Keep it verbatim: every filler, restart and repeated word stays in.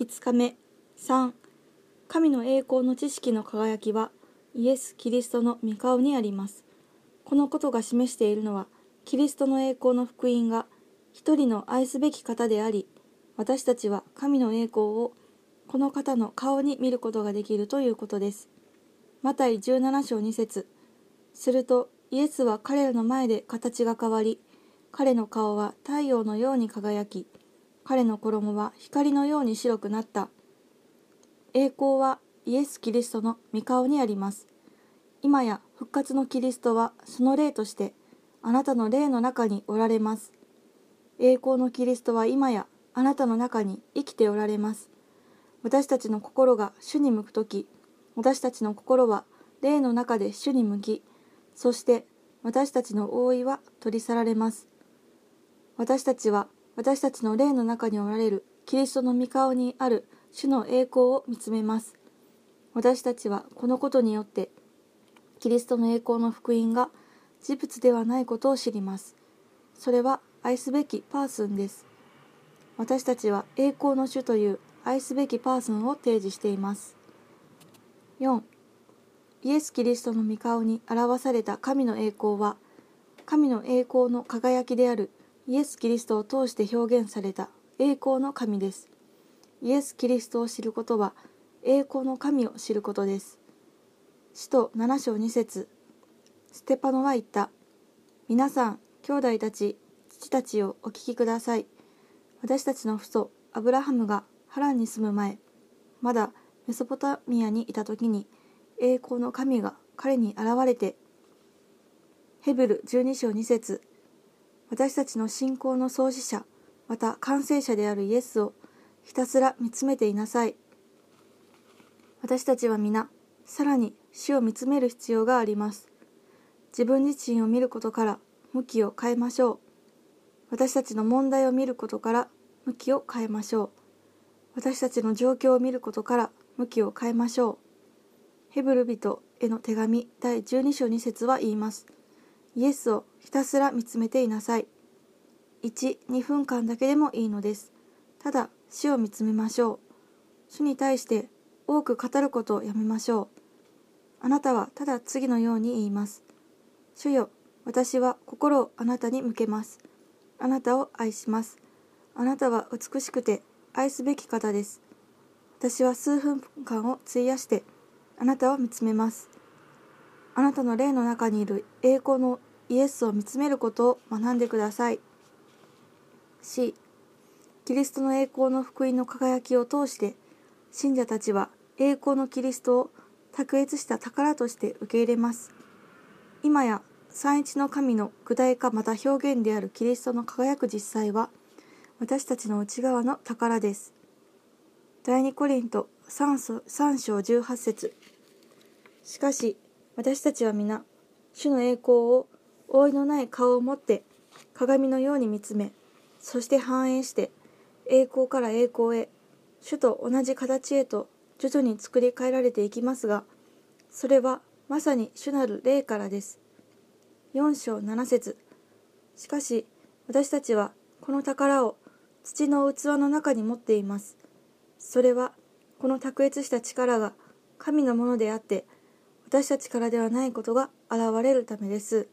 いつかめ。さん、神の栄光の知識の輝きはイエス・キリストの御顔にあります。このことが示しているのは、キリストの栄光の福音が一人の愛すべき方であり、私たちは神の栄光をこの方の顔に見ることができるということです。マタイじゅうなな章に節。するとイエスは彼らの前で形が変わり、彼の顔は太陽のように輝き、彼の衣は光のように白くなった。栄光はイエス・キリストの御顔にあります。今や復活のキリストはその霊としてあなたの霊の中におられます。栄光のキリストは今やあなたの中に生きておられます。私たちの心が主に向くとき、私たちの心は霊の中で主に向き、そして私たちの覆いは取り去られます。私たちは私たちの霊の中におられるキリストの御顔にある主の栄光を見つめます。私たちはこのことによってキリストの栄光の福音が事物ではないことを知ります。それは愛すべきパーソンです。私たちは栄光の主という愛すべきパーソンを提示しています。よん、イエス・キリストの御顔に表された神の栄光は、神の栄光の輝きであるイエス・キリストを通して表現された栄光の神です。イエス・キリストを知ることは栄光の神を知ることです。使徒なな章に節。ステパノは言った。皆さん、兄弟たち、父たちをお聞きください。私たちの父祖アブラハムがハランに住む前、まだメソポタミアにいた時に栄光の神が彼に現れて、ヘブルじゅうに章に節。私たちの信仰の創始者、また完成者であるイエスをひたすら見つめていなさい。私たちは皆、さらに主を見つめる必要があります。自分自身を見ることから向きを変えましょう。私たちの問題を見ることから向きを変えましょう。私たちの状況を見ることから向きを変えましょう。ヘブル人への手紙だいじゅうに章に節は言います。イエスをひたすら見つめていなさい。いち、にふんかんだけでもいいのです。ただ主を見つめましょう。主に対して多く語ることをやめましょう。あなたはただ次のように言います。主よ、私は心をあなたに向けます。あなたを愛します。あなたは美しくて愛すべき方です。私は数分間を費やしてあなたを見つめます。あなたの霊の中にいる栄光のイエスを見つめることを学んでください。C、キリストの栄光の福音の輝きを通して信者たちは栄光のキリストを卓越した宝として受け入れます。今や三一の神の具体化また表現であるキリストの輝く実際は私たちの内側の宝です。第二コリントさん章じゅうはち節。しかし私たちは皆主の栄光を覆いのない顔を持って鏡のように見つめ、そして反映して栄光から栄光へ、主と同じ形へと徐々に作り変えられていきますが、それはまさに主なる霊からです。よん章なな節。しかし私たちはこの宝を土の器の中に持っています。それはこの卓越した力が神のものであって、私たちからではないことが現れるためです。